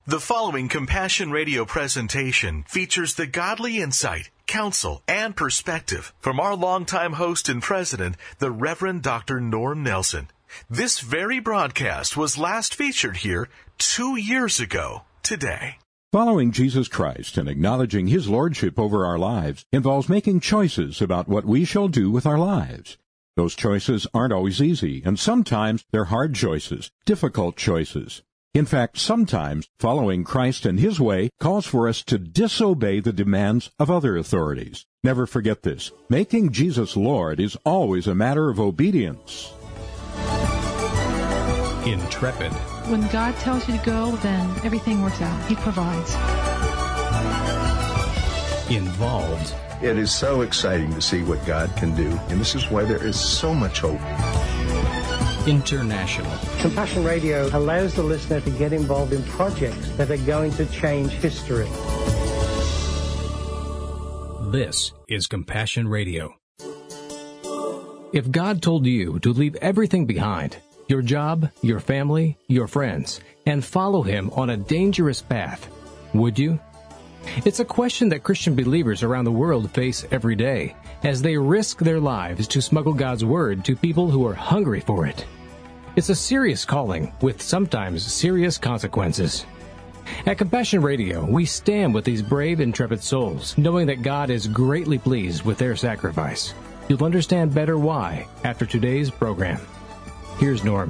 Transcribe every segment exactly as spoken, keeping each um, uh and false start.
The following Compassion Radio presentation features the godly insight, counsel, and perspective from our longtime host and president, the Reverend Doctor Norm Nelson. This very broadcast was last featured here two years ago today. Following Jesus Christ and acknowledging His Lordship over our lives involves making choices about what we shall do with our lives. Those choices aren't always easy, and sometimes they're hard choices, difficult choices. In fact, sometimes following Christ and His way calls for us to disobey the demands of other authorities. Never forget this. Making Jesus Lord is always a matter of obedience. Intrepid. When God tells you to go, then everything works out. He provides. Involved. It is so exciting to see what God can do, and this is why there is so much hope. International. Compassion Radio allows the listener to get involved in projects that are going to change history. This is Compassion Radio. If God told you to leave everything behind, your job, your family, your friends, and follow Him on a dangerous path, would you? It's a question that Christian believers around the world face every day as they risk their lives to smuggle God's Word to people who are hungry for it. It's a serious calling with sometimes serious consequences. At Compassion Radio, we stand with these brave, intrepid souls, knowing that God is greatly pleased with their sacrifice. You'll understand better why after today's program. Here's Norm.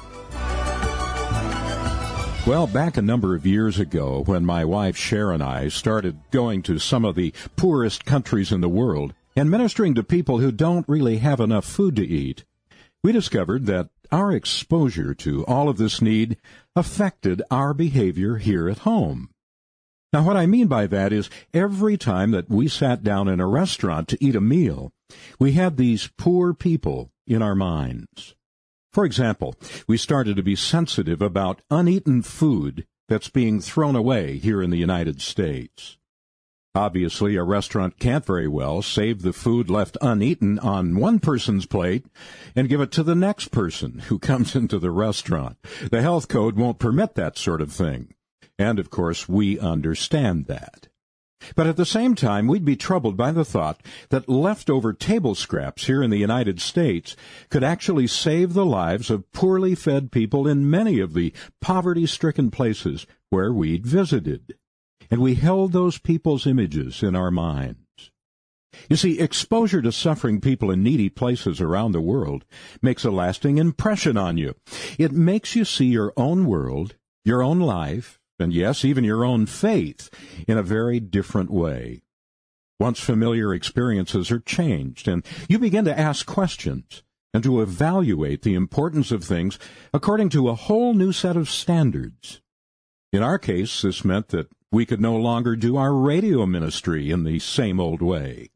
Well, back a number of years ago, when my wife Cher and I started going to some of the poorest countries in the world and ministering to people who don't really have enough food to eat, we discovered that our exposure to all of this need affected our behavior here at home. Now, what I mean by that is every time that we sat down in a restaurant to eat a meal, we had these poor people in our minds. For example, we started to be sensitive about uneaten food that's being thrown away here in the United States. Obviously, a restaurant can't very well save the food left uneaten on one person's plate and give it to the next person who comes into the restaurant. The health code won't permit that sort of thing. And, of course, we understand that. But at the same time, we'd be troubled by the thought that leftover table scraps here in the United States could actually save the lives of poorly fed people in many of the poverty-stricken places where we'd visited. And we held those people's images in our minds. You see, exposure to suffering people in needy places around the world makes a lasting impression on you. It makes you see your own world, your own life, and yes, even your own faith in a very different way. Once familiar experiences are changed, and you begin to ask questions and to evaluate the importance of things according to a whole new set of standards. In our case, this meant that we could no longer do our radio ministry in the same old way.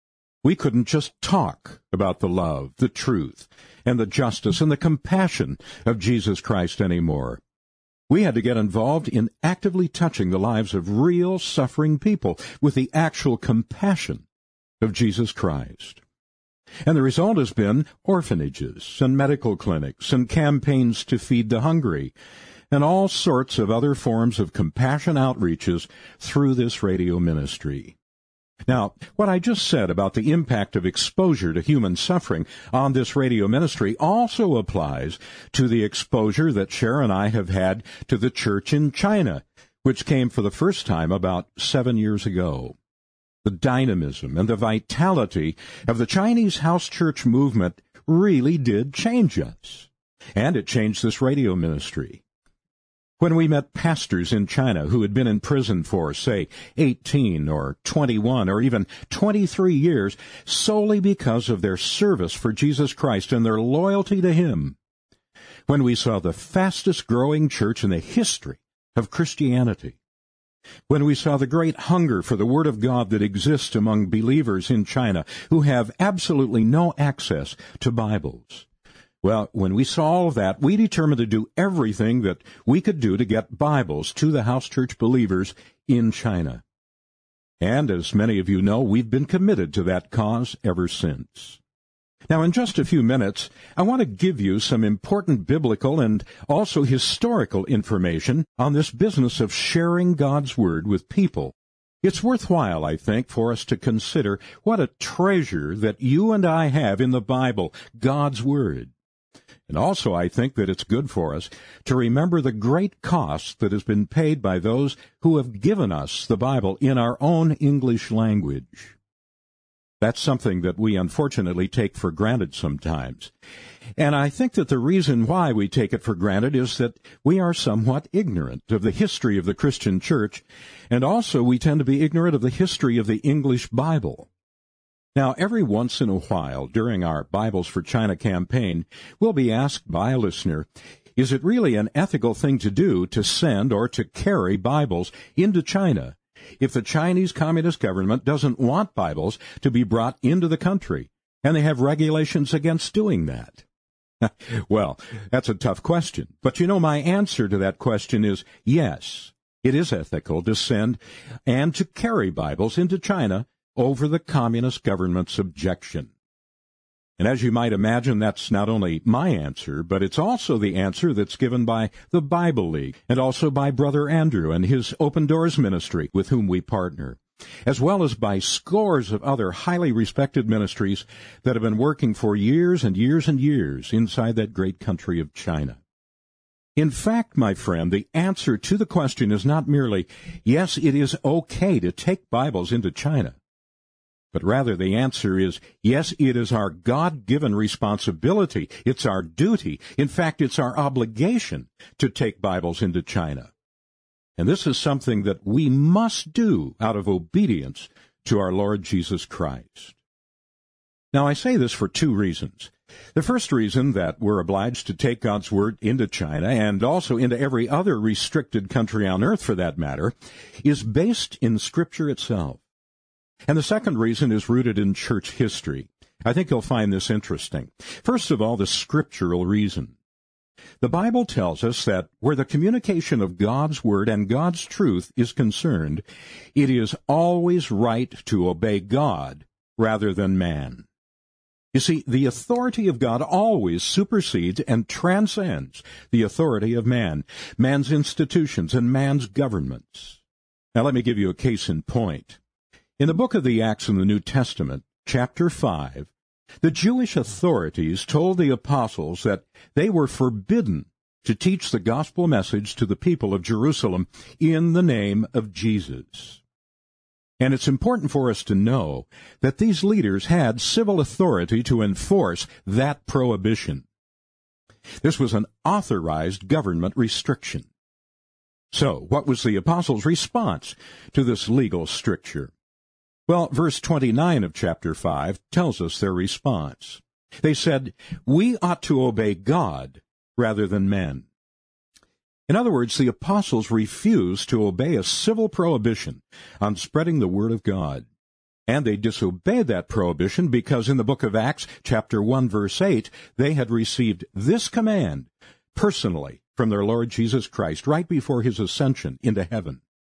We couldn't just talk about the love, the truth, and the justice and the compassion of Jesus Christ anymore. We had to get involved in actively touching the lives of real suffering people with the actual compassion of Jesus Christ. And the result has been orphanages and medical clinics and campaigns to feed the hungry and all sorts of other forms of compassion outreaches through this radio ministry. Now, what I just said about the impact of exposure to human suffering on this radio ministry also applies to the exposure that Cher and I have had to the church in China, which came for the first time about seven years ago. The dynamism and the vitality of the Chinese house church movement really did change us, and it changed this radio ministry. When we met pastors in China who had been in prison for, say, eighteen or twenty-one or even twenty-three years solely because of their service for Jesus Christ and their loyalty to Him. When we saw the fastest-growing church in the history of Christianity. When we saw the great hunger for the Word of God that exists among believers in China who have absolutely no access to Bibles. Well, when we saw all of that, we determined to do everything that we could do to get Bibles to the house church believers in China. And as many of you know, we've been committed to that cause ever since. Now, in just a few minutes, I want to give you some important biblical and also historical information on this business of sharing God's Word with people. It's worthwhile, I think, for us to consider what a treasure that you and I have in the Bible, God's Word. And also, I think that it's good for us to remember the great cost that has been paid by those who have given us the Bible in our own English language. That's something that we unfortunately take for granted sometimes. And I think that the reason why we take it for granted is that we are somewhat ignorant of the history of the Christian church, and also we tend to be ignorant of the history of the English Bible. Now, every once in a while during our Bibles for China campaign, we'll be asked by a listener, is it really an ethical thing to do to send or to carry Bibles into China if the Chinese Communist government doesn't want Bibles to be brought into the country, and they have regulations against doing that? Well, that's a tough question. But you know, my answer to that question is yes, it is ethical to send and to carry Bibles into China over the Communist government's objection. And as you might imagine, that's not only my answer, but it's also the answer that's given by the Bible League and also by Brother Andrew and his Open Doors ministry with whom we partner, as well as by scores of other highly respected ministries that have been working for years and years and years inside that great country of China. In fact, my friend, the answer to the question is not merely, yes, it is okay to take Bibles into China. But rather the answer is, yes, it is our God-given responsibility. It's our duty. In fact, it's our obligation to take Bibles into China. And this is something that we must do out of obedience to our Lord Jesus Christ. Now, I say this for two reasons. The first reason that we're obliged to take God's Word into China, and also into every other restricted country on earth for that matter, is based in Scripture itself. And the second reason is rooted in church history. I think you'll find this interesting. First of all, the scriptural reason. The Bible tells us that where the communication of God's Word and God's truth is concerned, it is always right to obey God rather than man. You see, the authority of God always supersedes and transcends the authority of man, man's institutions, and man's governments. Now let me give you a case in point. In the book of the Acts in the New Testament, chapter five, the Jewish authorities told the apostles that they were forbidden to teach the gospel message to the people of Jerusalem in the name of Jesus. And it's important for us to know that these leaders had civil authority to enforce that prohibition. This was an authorized government restriction. So, what was the apostles' response to this legal stricture? Well, verse twenty-nine of chapter five tells us their response. They said, "We ought to obey God rather than men." In other words, the apostles refused to obey a civil prohibition on spreading the word of God. And they disobeyed that prohibition because in the book of Acts, chapter one, verse eight, they had received this command personally from their Lord Jesus Christ right before his ascension into heaven.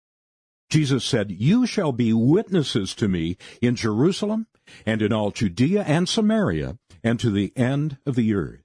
Jesus said, "You shall be witnesses to me in Jerusalem and in all Judea and Samaria and to the end of the earth."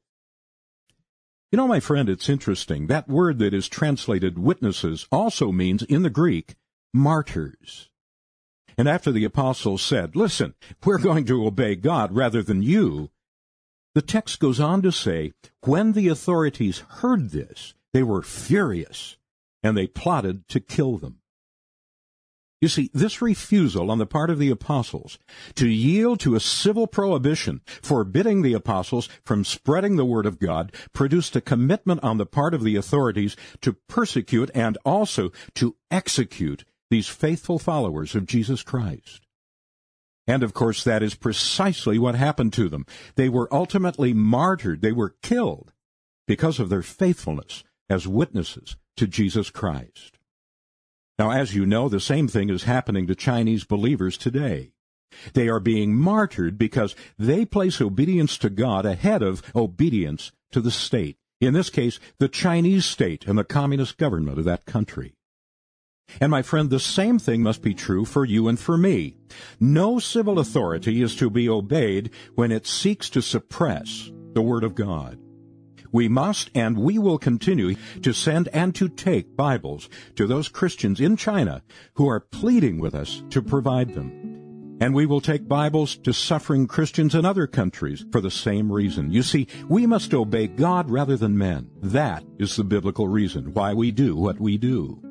You know, my friend, it's interesting. That word that is translated witnesses also means, in the Greek, martyrs. And after the apostles said, "Listen, we're going to obey God rather than you," the text goes on to say, when the authorities heard this, they were furious, and they plotted to kill them. You see, this refusal on the part of the apostles to yield to a civil prohibition forbidding the apostles from spreading the word of God produced a commitment on the part of the authorities to persecute and also to execute these faithful followers of Jesus Christ. And of course, that is precisely what happened to them. They were ultimately martyred. They were killed because of their faithfulness as witnesses to Jesus Christ. Now, as you know, the same thing is happening to Chinese believers today. They are being martyred because they place obedience to God ahead of obedience to the state. In this case, the Chinese state and the communist government of that country. And my friend, the same thing must be true for you and for me. No civil authority is to be obeyed when it seeks to suppress the Word of God. We must and we will continue to send and to take Bibles to those Christians in China who are pleading with us to provide them. And we will take Bibles to suffering Christians in other countries for the same reason. You see, we must obey God rather than men. That is the biblical reason why we do what we do.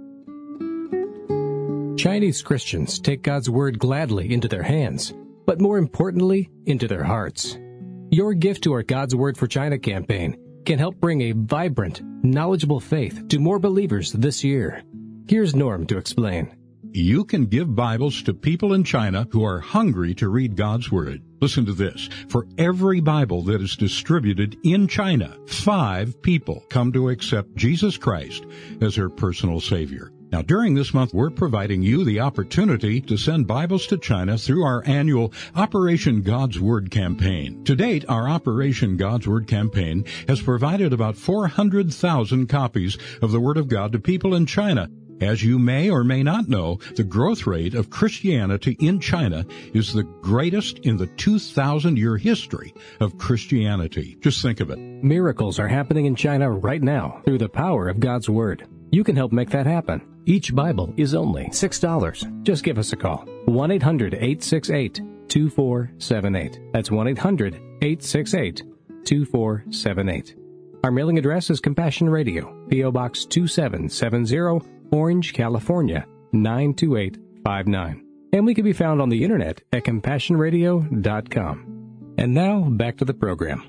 Chinese Christians take God's Word gladly into their hands, but more importantly, into their hearts. Your gift to our God's Word for China campaign can help bring a vibrant, knowledgeable faith to more believers this year. Here's Norm to explain. You can give Bibles to people in China who are hungry to read God's Word. Listen to this. For every Bible that is distributed in China, five people come to accept Jesus Christ as their personal Savior. Now, during this month, we're providing you the opportunity to send Bibles to China through our annual Operation God's Word campaign. To date, our Operation God's Word campaign has provided about four hundred thousand copies of the Word of God to people in China. As you may or may not know, the growth rate of Christianity in China is the greatest in the two thousand year history of Christianity. Just think of it. Miracles are happening in China right now through the power of God's Word. You can help make that happen. Each Bible is only six dollars. Just give us a call. one eight hundred eight six eight two four seven eight. That's one eight hundred eight six eight two four seven eight. Our mailing address is Compassion Radio, P O Box two seven seven zero, Orange, California, nine two eight five nine. And we can be found on the internet at compassion radio dot com. And now, back to the program.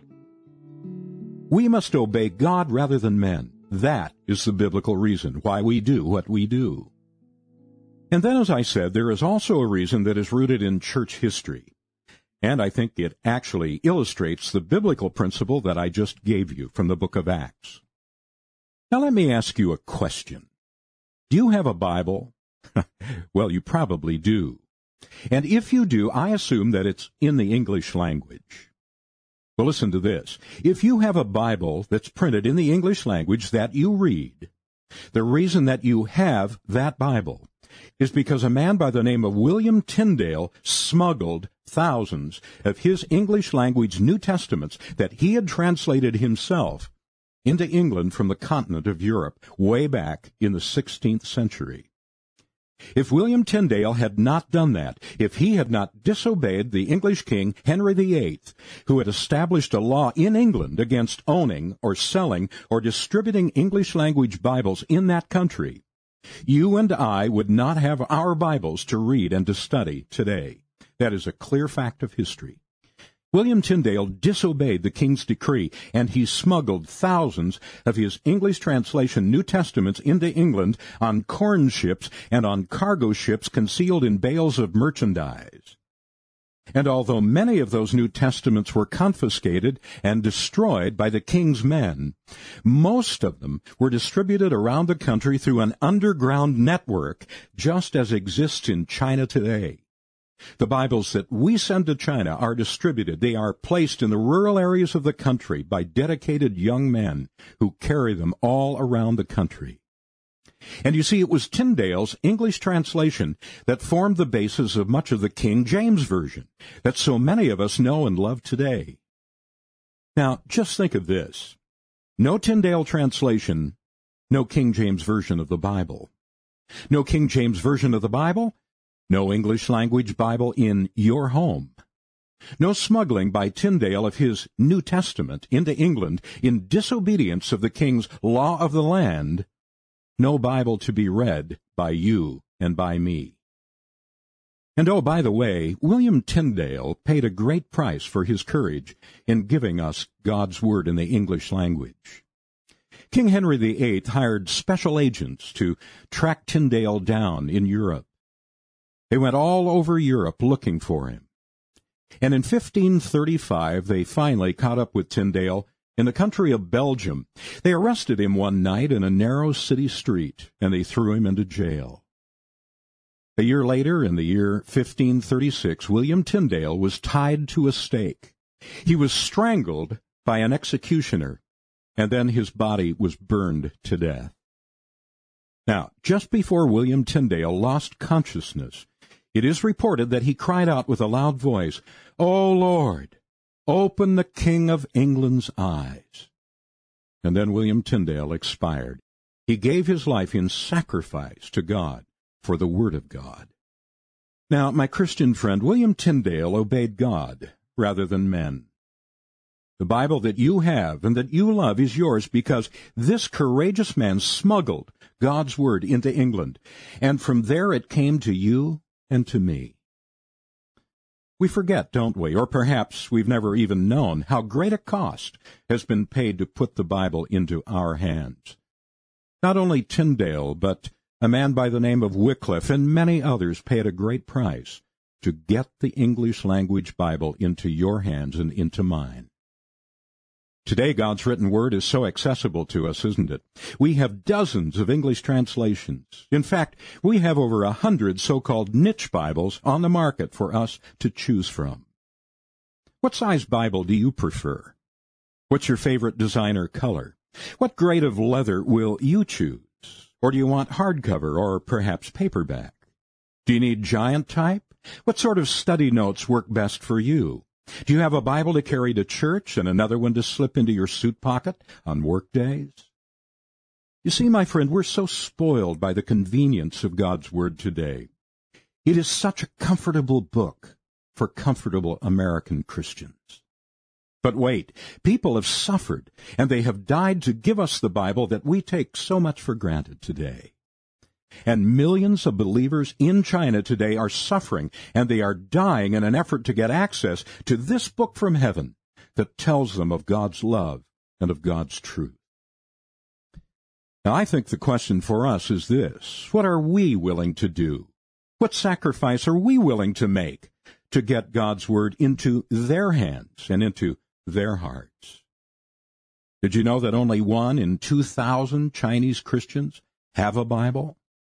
We must obey God rather than men. That is the biblical reason why we do what we do. And then, as I said, there is also a reason that is rooted in church history. And I think it actually illustrates the biblical principle that I just gave you from the book of Acts. Now let me ask you a question. Do you have a Bible? Well, you probably do. And if you do, I assume that it's in the English language. Well, listen to this. If you have a Bible that's printed in the English language that you read, the reason that you have that Bible is because a man by the name of William Tyndale smuggled thousands of his English language New Testaments that he had translated himself into England from the continent of Europe way back in the sixteenth century. If William Tyndale had not done that, if he had not disobeyed the English king Henry the Eighth, who had established a law in England against owning or selling or distributing English-language Bibles in that country, you and I would not have our Bibles to read and to study today. That is a clear fact of history. William Tyndale disobeyed the king's decree, and he smuggled thousands of his English translation New Testaments into England on corn ships and on cargo ships concealed in bales of merchandise. And although many of those New Testaments were confiscated and destroyed by the king's men, most of them were distributed around the country through an underground network, just as exists in China today. The Bibles that we send to China are distributed. They are placed in the rural areas of the country by dedicated young men who carry them all around the country. And you see, it was Tyndale's English translation that formed the basis of much of the King James Version that so many of us know and love today. Now, just think of this. No Tyndale translation, no King James Version of the Bible. No King James Version of the Bible, no English-language Bible in your home. No smuggling by Tyndale of his New Testament into England in disobedience of the king's law of the land. No Bible to be read by you and by me. And oh, by the way, William Tyndale paid a great price for his courage in giving us God's Word in the English language. King Henry the Eighth hired special agents to track Tyndale down in Europe. They went all over Europe looking for him. And in fifteen thirty-five, they finally caught up with Tyndale in the country of Belgium. They arrested him one night in a narrow city street, and they threw him into jail. A year later, in the year fifteen thirty-six, William Tyndale was tied to a stake. He was strangled by an executioner, and then his body was burned to death. Now, just before William Tyndale lost consciousness, it is reported that he cried out with a loud voice, "O Lord, open the King of England's eyes." And then William Tyndale expired. He gave his life in sacrifice to God for the Word of God. Now, my Christian friend, William Tyndale obeyed God rather than men. The Bible that you have and that you love is yours because this courageous man smuggled God's Word into England, and from there it came to you and to me. We forget, don't we, or perhaps we've never even known, how great a cost has been paid to put the Bible into our hands. Not only Tyndale, but a man by the name of Wycliffe and many others paid a great price to get the English language Bible into your hands and into mine. Today, God's written word is so accessible to us, isn't it? We have dozens of English translations. In fact, we have over a hundred so-called niche Bibles on the market for us to choose from. What size Bible do you prefer? What's your favorite designer color? What grade of leather will you choose? Or do you want hardcover or perhaps paperback? Do you need giant type? What sort of study notes work best for you? Do you have a Bible to carry to church and another one to slip into your suit pocket on work days? You see, my friend, we're so spoiled by the convenience of God's Word today. It is such a comfortable book for comfortable American Christians. But wait, people have suffered, and they have died to give us the Bible that we take so much for granted today. And millions of believers in China today are suffering, and they are dying in an effort to get access to this book from heaven that tells them of God's love and of God's truth. Now, I think the question for us is this: what are we willing to do? What sacrifice are we willing to make to get God's Word into their hands and into their hearts? Did you know that only one in two thousand Chinese Christians have a Bible?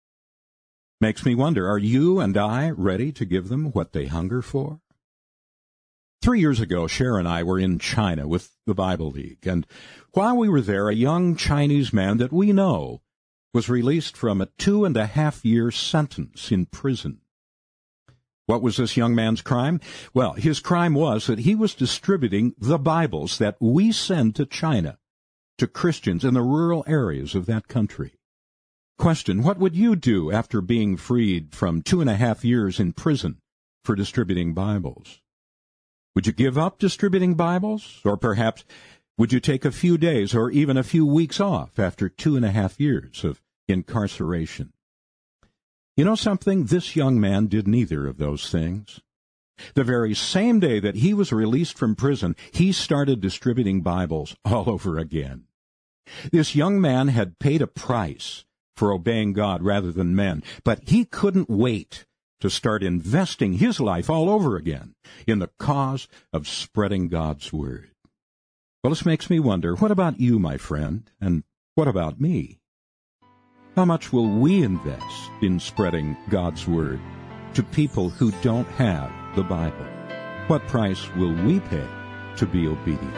Makes me wonder, are you and I ready to give them what they hunger for? Three years ago, Cher and I were in China with the Bible League, and while we were there, a young Chinese man that we know was released from a two and a half year sentence in prison. What was this young man's crime? Well, his crime was that he was distributing the Bibles that we send to China, to Christians in the rural areas of that country. Question: what would you do after being freed from two and a half years in prison for distributing Bibles? Would you give up distributing Bibles? Or perhaps would you take a few days or even a few weeks off after two and a half years of incarceration? You know something? This young man did neither of those things. The very same day that he was released from prison, he started distributing Bibles all over again. This young man had paid a price for obeying God rather than men, but he couldn't wait to start investing his life all over again in the cause of spreading God's Word. Well, this makes me wonder, what about you, my friend, and what about me? How much will we invest in spreading God's Word to people who don't have the Bible? What price will we pay to be obedient?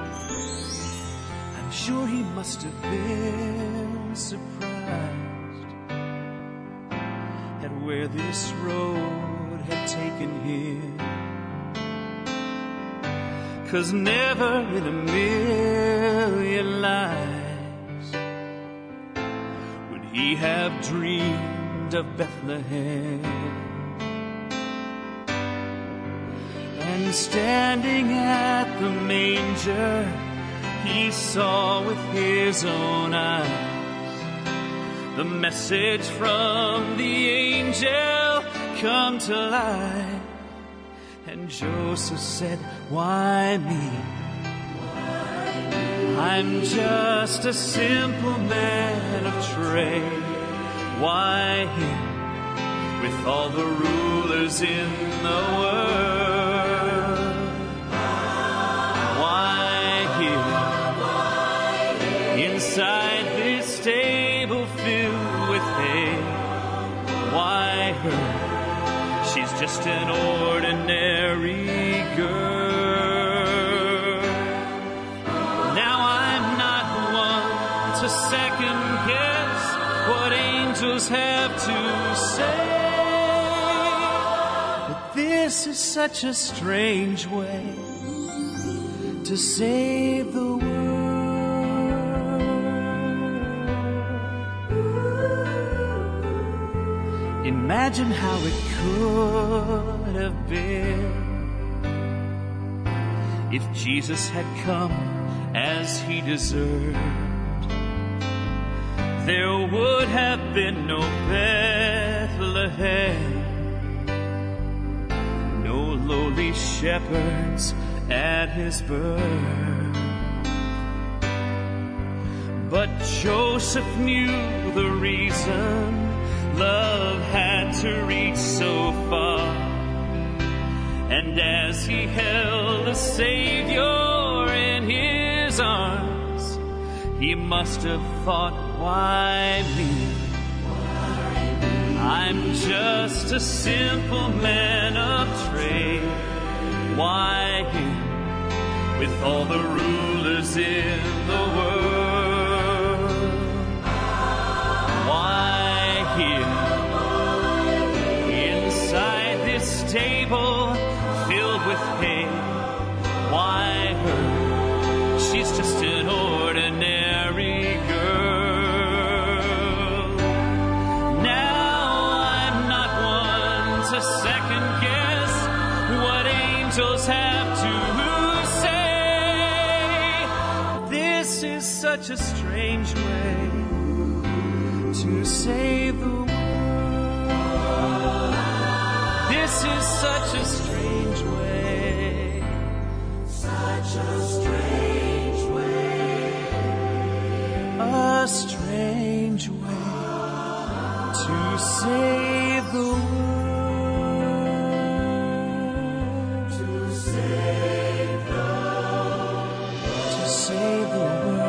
I'm sure he must have been surprised at where this road had taken him, 'cause never in a million lives would he have dreamed of Bethlehem. And standing at the manger, he saw with his own eyes the message from the angel come to life. And Joseph said, why me? I'm just a simple man of trade. Why him with all the rulers in the world? Why him inside this stable filled with hay? Why her? She's just an ordinary girl. Now I'm not one to second guess what ain't to say. But this is such a strange way to save the world. Imagine how it could have been if Jesus had come as he deserved. There would have been no Bethlehem, no lowly shepherds at his birth. But Joseph knew the reason love had to reach so far, and as he held the Savior in his arms, he must have thought, why me? I'm just a simple man of trade. Why him, with all the rulers in the world? Why him, inside this table filled with hay? Why her? She's just an ordinary girl. Now I'm not one to second guess what angels have to say. This is such a strange way to save the world. This is such a strange way. Such a strange way. A strange way to save the world. To save the world. To save the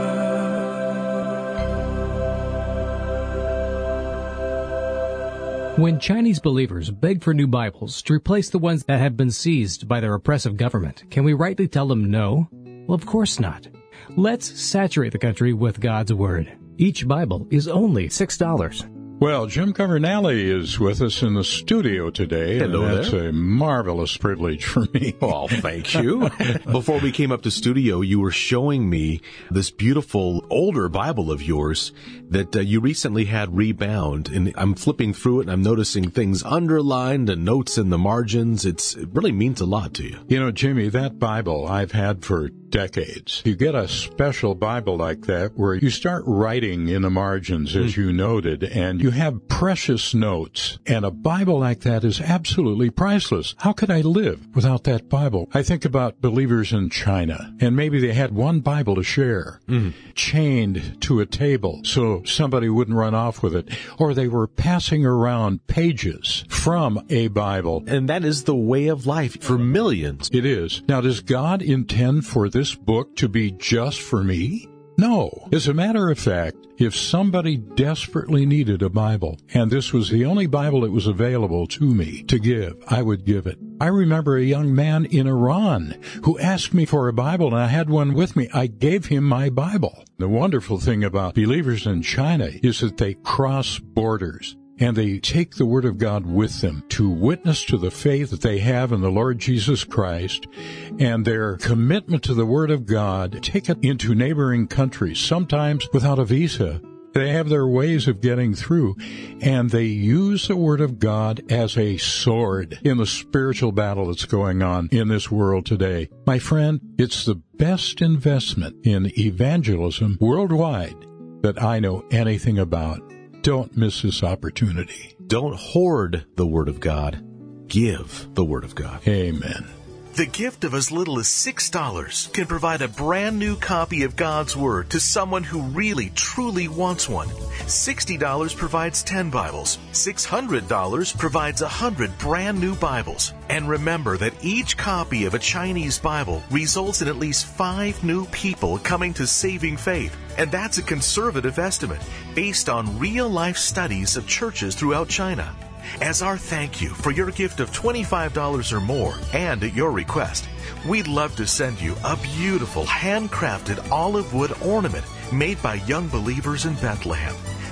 world. When Chinese believers beg for new Bibles to replace the ones that have been seized by their oppressive government, can we rightly tell them no? Well, of course not. Let's saturate the country with God's Word. Each Bible is only six dollars. Well, Jim Covernelli is with us in the studio today. Hello and that's there. a marvelous privilege for me. Well, thank you. Before we came up to studio, you were showing me this beautiful older Bible of yours that uh, you recently had rebound. And I'm flipping through it and I'm noticing things underlined and notes in the margins. It's, it really means a lot to you. You know, Jimmy, that Bible I've had for decades. You get a special Bible like that where you start writing in the margins, as mm. you noted, and you have precious notes. And a Bible like that is absolutely priceless. How could I live without that Bible? I think about believers in China, and maybe they had one Bible to share, mm. chained to a table so somebody wouldn't run off with it, or they were passing around pages from a Bible. And that is the way of life for millions. It is. Now, does God intend for this book to be just for me? No. As a matter of fact, if somebody desperately needed a Bible, and this was the only Bible that was available to me to give, I would give it. I remember a young man in Iran who asked me for a Bible, and I had one with me. I gave him my Bible. The wonderful thing about believers in China is that they cross borders. And they take the Word of God with them to witness to the faith that they have in the Lord Jesus Christ, and their commitment to the Word of God, take it into neighboring countries, sometimes without a visa. They have their ways of getting through, and they use the Word of God as a sword in the spiritual battle that's going on in this world today. My friend, it's the best investment in evangelism worldwide that I know anything about. Don't miss this opportunity. Don't hoard the Word of God. Give the Word of God. Amen. The gift of as little as six dollars can provide a brand new copy of God's Word to someone who really, truly wants one. sixty dollars provides ten Bibles. six hundred dollars provides one hundred brand new Bibles. And remember that each copy of a Chinese Bible results in at least five new people coming to saving faith. And that's a conservative estimate based on real-life studies of churches throughout China. As our thank you for your gift of twenty-five dollars or more, and at your request, we'd love to send you a beautiful handcrafted olive wood ornament made by young believers in Bethlehem.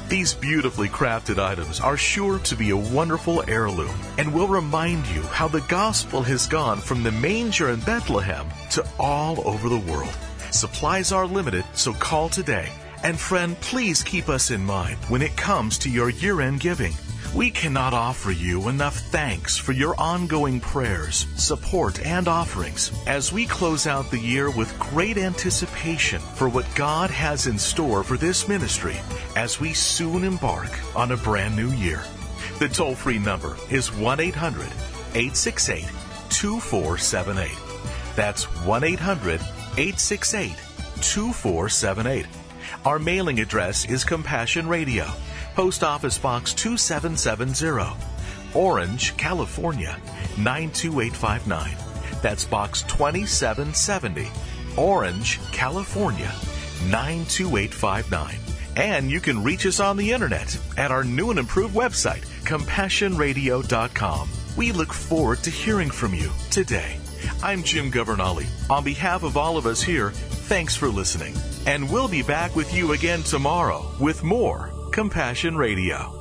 These beautifully crafted items are sure to be a wonderful heirloom and will remind you how the gospel has gone from the manger in Bethlehem to all over the world. Supplies are limited, so call today. And friend, please keep us in mind when it comes to your year-end giving. We cannot offer you enough thanks for your ongoing prayers, support, and offerings as we close out the year with great anticipation for what God has in store for this ministry as we soon embark on a brand new year. The toll-free number is one eight hundred eight six eight two four seven eight. That's one eight hundred eight six eight two four seven eight. Our mailing address is Compassion Radio, Post Office Box two seven seven zero, Orange, California, nine two eight five nine. That's Box twenty-seven seventy, Orange, California, nine two eight five nine. And you can reach us on the internet at our new and improved website, compassion radio dot com. We look forward to hearing from you today. I'm Jim Governale. On behalf of all of us here, thanks for listening. And we'll be back with you again tomorrow with more Compassion Radio.